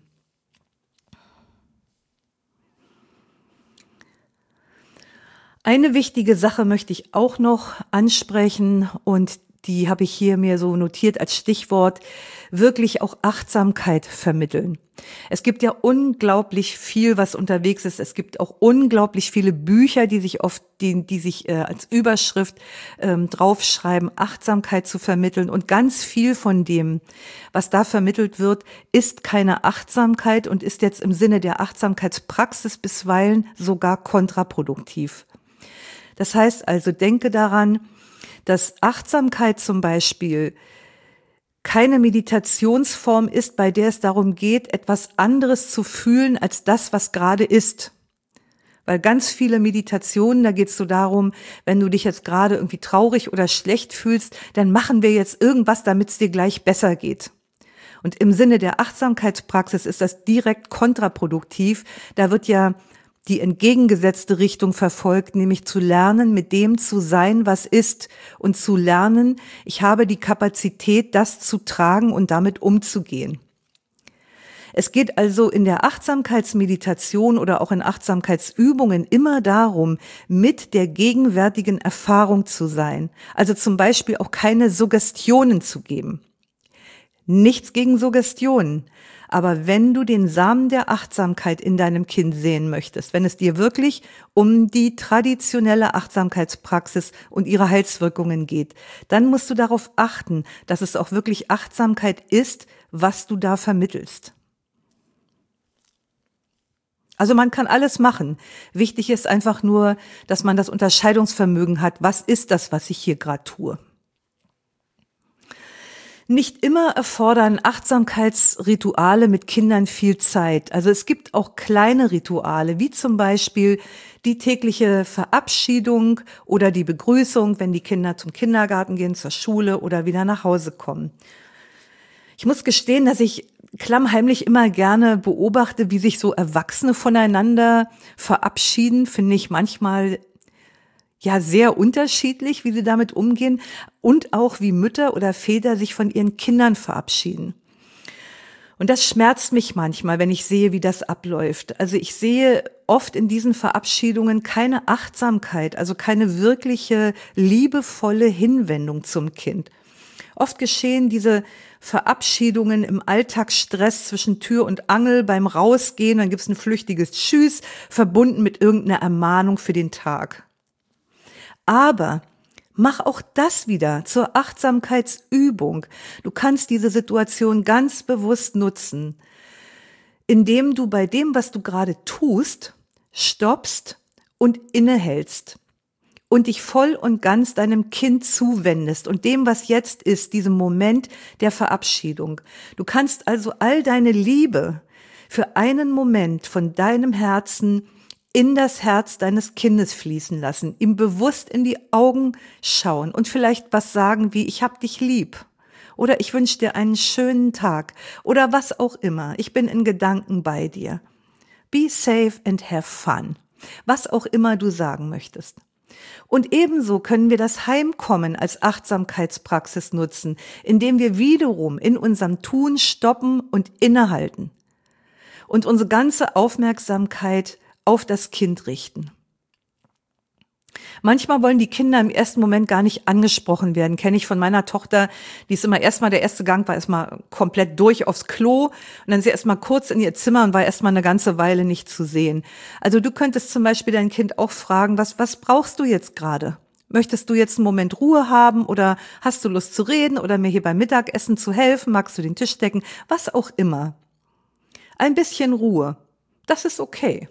Eine wichtige Sache möchte ich auch noch ansprechen und die habe ich hier mir so notiert als Stichwort, wirklich auch Achtsamkeit vermitteln. Es gibt ja unglaublich viel, was unterwegs ist. Es gibt auch unglaublich viele Bücher, die sich oft, die, die sich äh, als Überschrift ähm, draufschreiben, Achtsamkeit zu vermitteln. Und ganz viel von dem, was da vermittelt wird, ist keine Achtsamkeit und ist jetzt im Sinne der Achtsamkeitspraxis bisweilen sogar kontraproduktiv. Das heißt also, denke daran, dass Achtsamkeit zum Beispiel keine Meditationsform ist, bei der es darum geht, etwas anderes zu fühlen als das, was gerade ist. Weil ganz viele Meditationen, da geht es so darum, wenn du dich jetzt gerade irgendwie traurig oder schlecht fühlst, dann machen wir jetzt irgendwas, damit es dir gleich besser geht. Und im Sinne der Achtsamkeitspraxis ist das direkt kontraproduktiv. Da wird ja die entgegengesetzte Richtung verfolgt, nämlich zu lernen, mit dem zu sein, was ist, und zu lernen, ich habe die Kapazität, das zu tragen und damit umzugehen. Es geht also in der Achtsamkeitsmeditation oder auch in Achtsamkeitsübungen immer darum, mit der gegenwärtigen Erfahrung zu sein. Also zum Beispiel auch keine Suggestionen zu geben. Nichts gegen Suggestionen. Aber wenn du den Samen der Achtsamkeit in deinem Kind sehen möchtest, wenn es dir wirklich um die traditionelle Achtsamkeitspraxis und ihre Heilswirkungen geht, dann musst du darauf achten, dass es auch wirklich Achtsamkeit ist, was du da vermittelst. Also man kann alles machen. Wichtig ist einfach nur, dass man das Unterscheidungsvermögen hat. Was ist das, was ich hier gerade tue? Nicht immer erfordern Achtsamkeitsrituale mit Kindern viel Zeit. Also es gibt auch kleine Rituale, wie zum Beispiel die tägliche Verabschiedung oder die Begrüßung, wenn die Kinder zum Kindergarten gehen, zur Schule oder wieder nach Hause kommen. Ich muss gestehen, dass ich klammheimlich immer gerne beobachte, wie sich so Erwachsene voneinander verabschieden. Finde ich manchmal ja sehr unterschiedlich, wie sie damit umgehen und auch wie Mütter oder Väter sich von ihren Kindern verabschieden. Und das schmerzt mich manchmal, wenn ich sehe, wie das abläuft. Also ich sehe oft in diesen Verabschiedungen keine Achtsamkeit, also keine wirkliche liebevolle Hinwendung zum Kind. Oft geschehen diese Verabschiedungen im Alltagsstress zwischen Tür und Angel beim Rausgehen, dann gibt es ein flüchtiges Tschüss, verbunden mit irgendeiner Ermahnung für den Tag. Aber mach auch das wieder zur Achtsamkeitsübung. Du kannst diese Situation ganz bewusst nutzen, indem du bei dem, was du gerade tust, stoppst und innehältst und dich voll und ganz deinem Kind zuwendest und dem, was jetzt ist, diesem Moment der Verabschiedung. Du kannst also all deine Liebe für einen Moment von deinem Herzen in das Herz deines Kindes fließen lassen, ihm bewusst in die Augen schauen und vielleicht was sagen wie, ich hab dich lieb oder ich wünsche dir einen schönen Tag oder was auch immer. Ich bin in Gedanken bei dir. Be safe and have fun. Was auch immer du sagen möchtest. Und ebenso können wir das Heimkommen als Achtsamkeitspraxis nutzen, indem wir wiederum in unserem Tun stoppen und innehalten und unsere ganze Aufmerksamkeit auf das Kind richten. Manchmal wollen die Kinder im ersten Moment gar nicht angesprochen werden. Kenne ich von meiner Tochter, die ist immer erstmal, der erste Gang war erstmal komplett durch aufs Klo und dann ist sie erstmal kurz in ihr Zimmer und war erstmal eine ganze Weile nicht zu sehen. Also du könntest zum Beispiel dein Kind auch fragen, was, was brauchst du jetzt gerade? Möchtest du jetzt einen Moment Ruhe haben oder hast du Lust zu reden oder mir hier beim Mittagessen zu helfen? Magst du den Tisch decken? Was auch immer. Ein bisschen Ruhe. Das ist okay.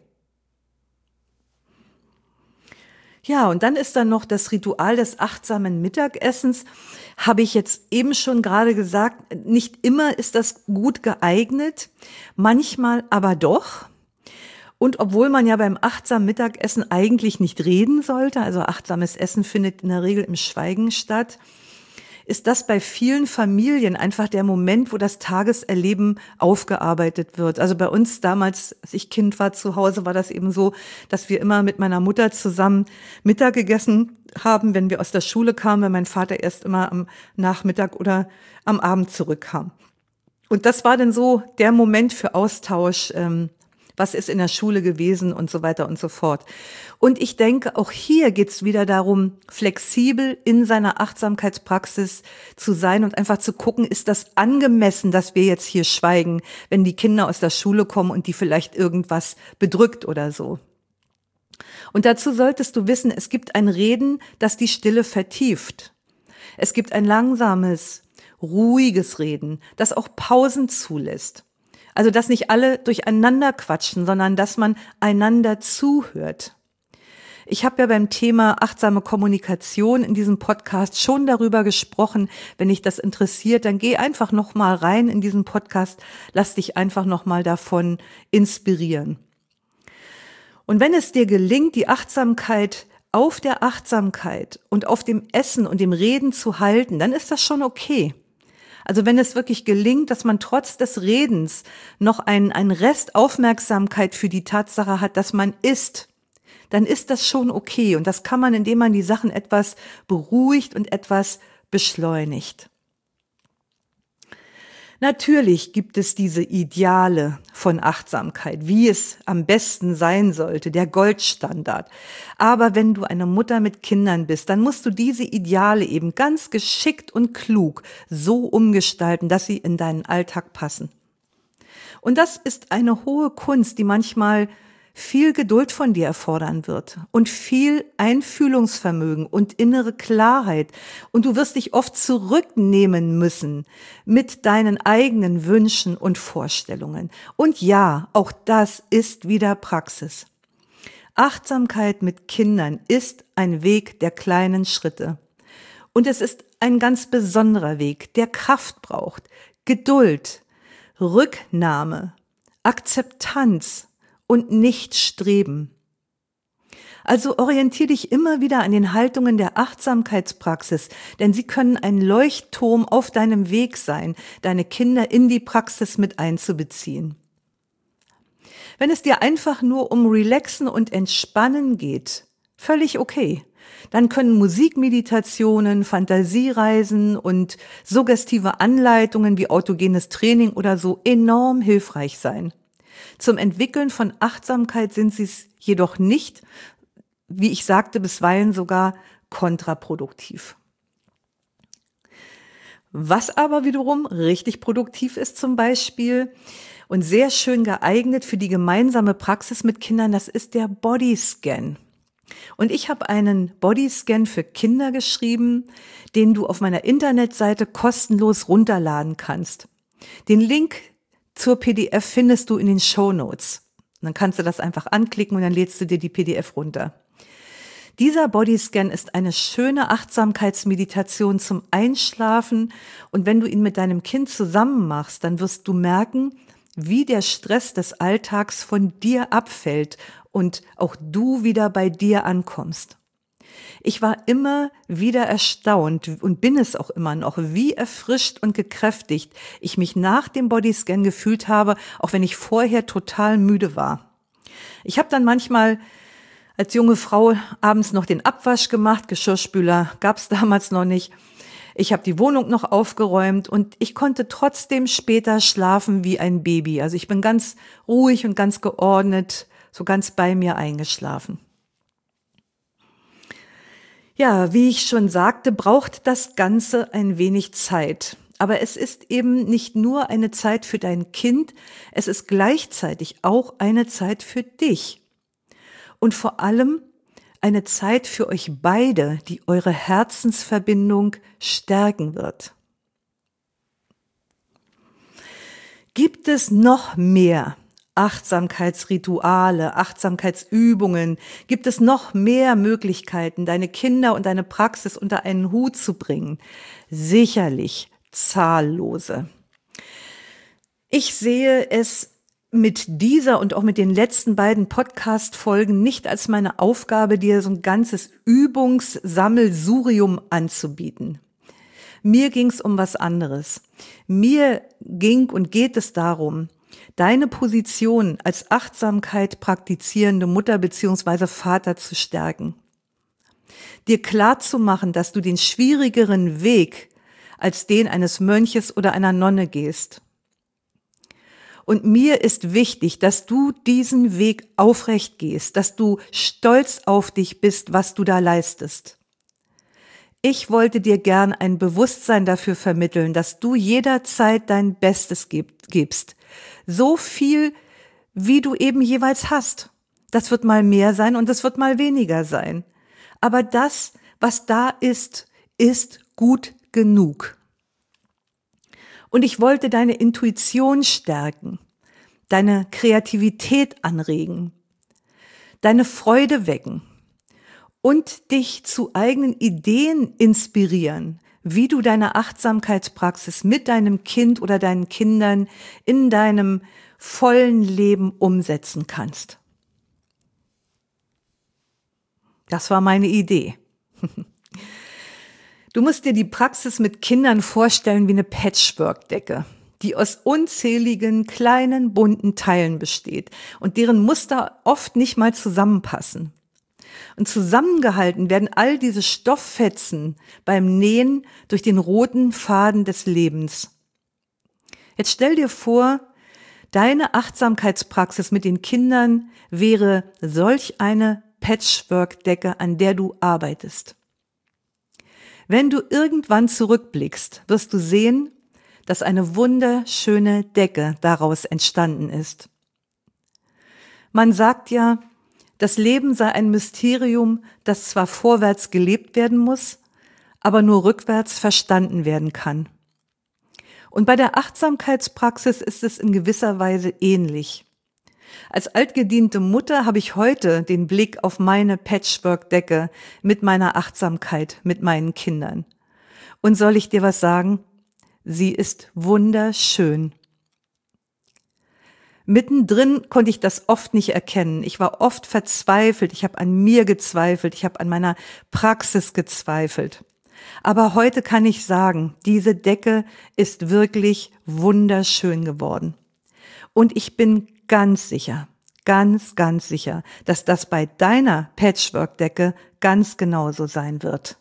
Ja, und dann ist da noch das Ritual des achtsamen Mittagessens. Habe ich jetzt eben schon gerade gesagt, nicht immer ist das gut geeignet, manchmal aber doch. Und obwohl man ja beim achtsamen Mittagessen eigentlich nicht reden sollte, also achtsames Essen findet in der Regel im Schweigen statt, ist das bei vielen Familien einfach der Moment, wo das Tageserleben aufgearbeitet wird. Also bei uns damals, als ich Kind war zu Hause, war das eben so, dass wir immer mit meiner Mutter zusammen Mittag gegessen haben, wenn wir aus der Schule kamen, wenn mein Vater erst immer am Nachmittag oder am Abend zurückkam. Und das war dann so der Moment für Austausch, ähm, was ist in der Schule gewesen und so weiter und so fort. Und ich denke, auch hier geht es wieder darum, flexibel in seiner Achtsamkeitspraxis zu sein und einfach zu gucken, ist das angemessen, dass wir jetzt hier schweigen, wenn die Kinder aus der Schule kommen und die vielleicht irgendwas bedrückt oder so. Und dazu solltest du wissen, es gibt ein Reden, das die Stille vertieft. Es gibt ein langsames, ruhiges Reden, das auch Pausen zulässt. Also, dass nicht alle durcheinander quatschen, sondern dass man einander zuhört. Ich habe ja beim Thema achtsame Kommunikation in diesem Podcast schon darüber gesprochen. Wenn dich das interessiert, dann geh einfach noch mal rein in diesen Podcast. Lass dich einfach noch mal davon inspirieren. Und wenn es dir gelingt, die Achtsamkeit auf der Achtsamkeit und auf dem Essen und dem Reden zu halten, dann ist das schon okay. Also wenn es wirklich gelingt, dass man trotz des Redens noch einen, einen Rest Aufmerksamkeit für die Tatsache hat, dass man isst, dann ist das schon okay. Und das kann man, indem man die Sachen etwas beruhigt und etwas beschleunigt. Natürlich gibt es diese Ideale von Achtsamkeit, wie es am besten sein sollte, der Goldstandard. Aber wenn du eine Mutter mit Kindern bist, dann musst du diese Ideale eben ganz geschickt und klug so umgestalten, dass sie in deinen Alltag passen. Und das ist eine hohe Kunst, die manchmal viel Geduld von dir erfordern wird und viel Einfühlungsvermögen und innere Klarheit. Und du wirst dich oft zurücknehmen müssen mit deinen eigenen Wünschen und Vorstellungen. Und ja, auch das ist wieder Praxis. Achtsamkeit mit Kindern ist ein Weg der kleinen Schritte. Und es ist ein ganz besonderer Weg, der Kraft braucht, Geduld, Rücknahme, Akzeptanz und nicht Streben. Also orientiere dich immer wieder an den Haltungen der Achtsamkeitspraxis, denn sie können ein Leuchtturm auf deinem Weg sein, deine Kinder in die Praxis mit einzubeziehen. Wenn es dir einfach nur um Relaxen und Entspannen geht, völlig okay. Dann können Musikmeditationen, Fantasiereisen und suggestive Anleitungen wie autogenes Training oder so enorm hilfreich sein. Zum Entwickeln von Achtsamkeit sind sie es jedoch nicht, wie ich sagte, bisweilen sogar kontraproduktiv. Was aber wiederum richtig produktiv ist zum Beispiel und sehr schön geeignet für die gemeinsame Praxis mit Kindern, das ist der Bodyscan. Und ich habe einen Bodyscan für Kinder geschrieben, den du auf meiner Internetseite kostenlos runterladen kannst. Den Link zur P D F findest du in den Shownotes. Dann kannst du das einfach anklicken und dann lädst du dir die P D F runter. Dieser Bodyscan ist eine schöne Achtsamkeitsmeditation zum Einschlafen und wenn du ihn mit deinem Kind zusammen machst, dann wirst du merken, wie der Stress des Alltags von dir abfällt und auch du wieder bei dir ankommst. Ich war immer wieder erstaunt und bin es auch immer noch, wie erfrischt und gekräftigt ich mich nach dem Bodyscan gefühlt habe, auch wenn ich vorher total müde war. Ich habe dann manchmal als junge Frau abends noch den Abwasch gemacht, Geschirrspüler gab es damals noch nicht. Ich habe die Wohnung noch aufgeräumt und ich konnte trotzdem später schlafen wie ein Baby. Also ich bin ganz ruhig und ganz geordnet, so ganz bei mir eingeschlafen. Ja, wie ich schon sagte, braucht das Ganze ein wenig Zeit. Aber es ist eben nicht nur eine Zeit für dein Kind, es ist gleichzeitig auch eine Zeit für dich. Und vor allem eine Zeit für euch beide, die eure Herzensverbindung stärken wird. Gibt es noch mehr Achtsamkeitsrituale, Achtsamkeitsübungen? Gibt es noch mehr Möglichkeiten, deine Kinder und deine Praxis unter einen Hut zu bringen? Sicherlich zahllose. Ich sehe es mit dieser und auch mit den letzten beiden Podcast-Folgen nicht als meine Aufgabe, dir so ein ganzes Übungssammelsurium anzubieten. Mir ging es um was anderes. Mir ging und geht es darum, deine Position als Achtsamkeit praktizierende Mutter bzw. Vater zu stärken. Dir klarzumachen, dass du den schwierigeren Weg als den eines Mönches oder einer Nonne gehst. Und mir ist wichtig, dass du diesen Weg aufrecht gehst, dass du stolz auf dich bist, was du da leistest. Ich wollte dir gern ein Bewusstsein dafür vermitteln, dass du jederzeit dein Bestes gibst. So viel, wie du eben jeweils hast. Das wird mal mehr sein und das wird mal weniger sein. Aber das, was da ist, ist gut genug. Und ich wollte deine Intuition stärken, deine Kreativität anregen, deine Freude wecken und dich zu eigenen Ideen inspirieren, wie du deine Achtsamkeitspraxis mit deinem Kind oder deinen Kindern in deinem vollen Leben umsetzen kannst. Das war meine Idee. Du musst dir die Praxis mit Kindern vorstellen wie eine Patchwork-Decke, die aus unzähligen kleinen bunten Teilen besteht und deren Muster oft nicht mal zusammenpassen. Und zusammengehalten werden all diese Stofffetzen beim Nähen durch den roten Faden des Lebens. Jetzt stell dir vor, deine Achtsamkeitspraxis mit den Kindern wäre solch eine Patchwork-Decke, an der du arbeitest. Wenn du irgendwann zurückblickst, wirst du sehen, dass eine wunderschöne Decke daraus entstanden ist. Man sagt ja, das Leben sei ein Mysterium, das zwar vorwärts gelebt werden muss, aber nur rückwärts verstanden werden kann. Und bei der Achtsamkeitspraxis ist es in gewisser Weise ähnlich. Als altgediente Mutter habe ich heute den Blick auf meine Patchwork-Decke mit meiner Achtsamkeit, mit meinen Kindern. Und soll ich dir was sagen? Sie ist wunderschön. Mittendrin konnte ich das oft nicht erkennen. Ich war oft verzweifelt, ich habe an mir gezweifelt, ich habe an meiner Praxis gezweifelt. Aber heute kann ich sagen, diese Decke ist wirklich wunderschön geworden. Und ich bin ganz sicher, ganz, ganz sicher, dass das bei deiner Patchwork-Decke ganz genauso sein wird.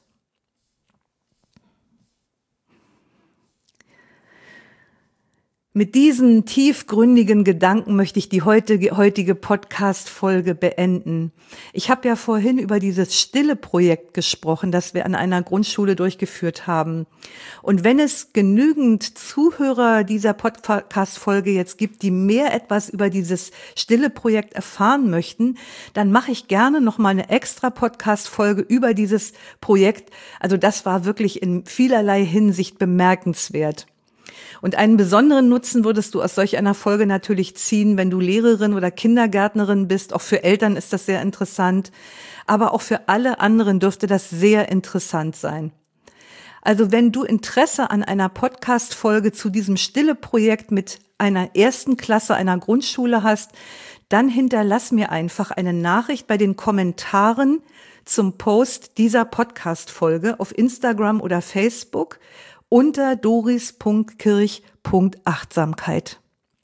Mit diesen tiefgründigen Gedanken möchte ich die heutige, heutige Podcast-Folge beenden. Ich habe ja vorhin über dieses stille Projekt gesprochen, das wir an einer Grundschule durchgeführt haben. Und wenn es genügend Zuhörer dieser Podcast-Folge jetzt gibt, die mehr etwas über dieses stille Projekt erfahren möchten, dann mache ich gerne nochmal eine extra Podcast-Folge über dieses Projekt. Also das war wirklich in vielerlei Hinsicht bemerkenswert. Und einen besonderen Nutzen würdest du aus solch einer Folge natürlich ziehen, wenn du Lehrerin oder Kindergärtnerin bist. Auch für Eltern ist das sehr interessant. Aber auch für alle anderen dürfte das sehr interessant sein. Also wenn du Interesse an einer Podcast-Folge zu diesem Stille-Projekt mit einer ersten Klasse einer Grundschule hast, dann hinterlass mir einfach eine Nachricht bei den Kommentaren zum Post dieser Podcast-Folge auf Instagram oder Facebook unter doris punkt kirch punkt achtsamkeit.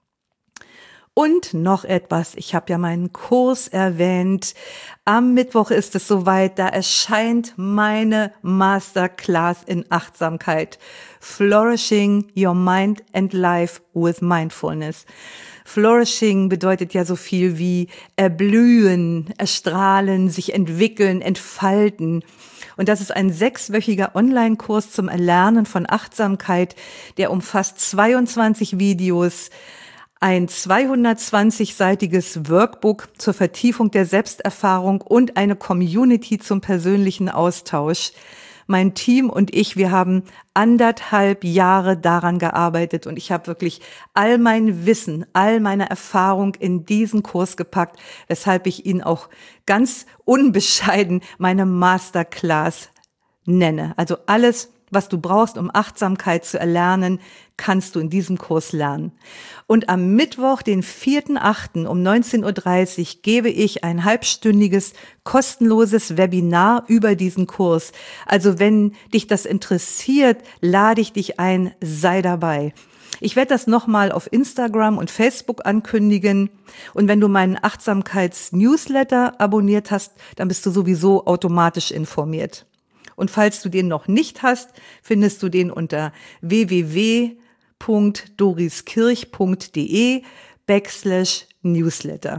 Und noch etwas, ich habe ja meinen Kurs erwähnt. Am Mittwoch ist es soweit, da erscheint meine Masterclass in Achtsamkeit. Flourishing Your Mind and Life with Mindfulness. Flourishing bedeutet ja so viel wie erblühen, erstrahlen, sich entwickeln, entfalten. Und das ist ein sechswöchiger Online-Kurs zum Erlernen von Achtsamkeit, der umfasst zweiundzwanzig Videos, ein zweihundertzwanzig-seitiges Workbook zur Vertiefung der Selbsterfahrung und eine Community zum persönlichen Austausch. Mein Team und ich, wir haben anderthalb Jahre daran gearbeitet und ich habe wirklich all mein Wissen, all meine Erfahrung in diesen Kurs gepackt, weshalb ich ihn auch ganz unbescheiden meine Masterclass nenne. Also alles, was du brauchst, um Achtsamkeit zu erlernen, kannst du in diesem Kurs lernen. Und am Mittwoch, den vierten achten um neunzehn Uhr dreißig gebe ich ein halbstündiges, kostenloses Webinar über diesen Kurs. Also wenn dich das interessiert, lade ich dich ein, sei dabei. Ich werde das nochmal auf Instagram und Facebook ankündigen. Und wenn du meinen Achtsamkeits-Newsletter abonniert hast, dann bist du sowieso automatisch informiert. Und falls du den noch nicht hast, findest du den unter w w w punkt doriskirch punkt de backslash newsletter.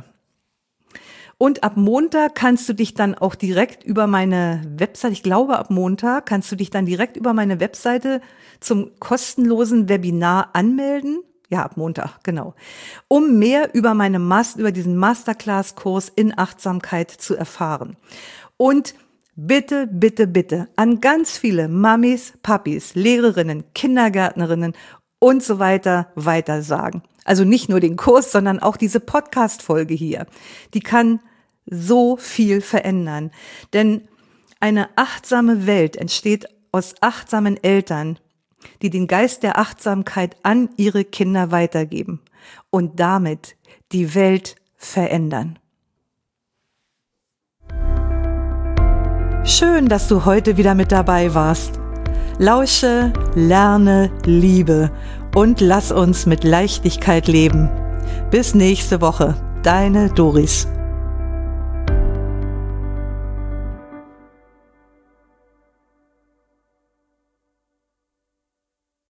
Und ab Montag kannst du dich dann auch direkt über meine Website, ich glaube ab Montag, kannst du dich dann direkt über meine Webseite zum kostenlosen Webinar anmelden. Ja, ab Montag, genau. Um mehr über meine Mas- über diesen Masterclass-Kurs in Achtsamkeit zu erfahren. Und bitte, bitte, bitte an ganz viele Mamis, Papis, Lehrerinnen, Kindergärtnerinnen und so weiter weiter sagen. Also nicht nur den Kurs, sondern auch diese Podcast-Folge hier. Die kann so viel verändern. Denn eine achtsame Welt entsteht aus achtsamen Eltern, die den Geist der Achtsamkeit an ihre Kinder weitergeben und damit die Welt verändern. Schön, dass du heute wieder mit dabei warst. Lausche, lerne, liebe und lass uns mit Leichtigkeit leben. Bis nächste Woche, deine Doris.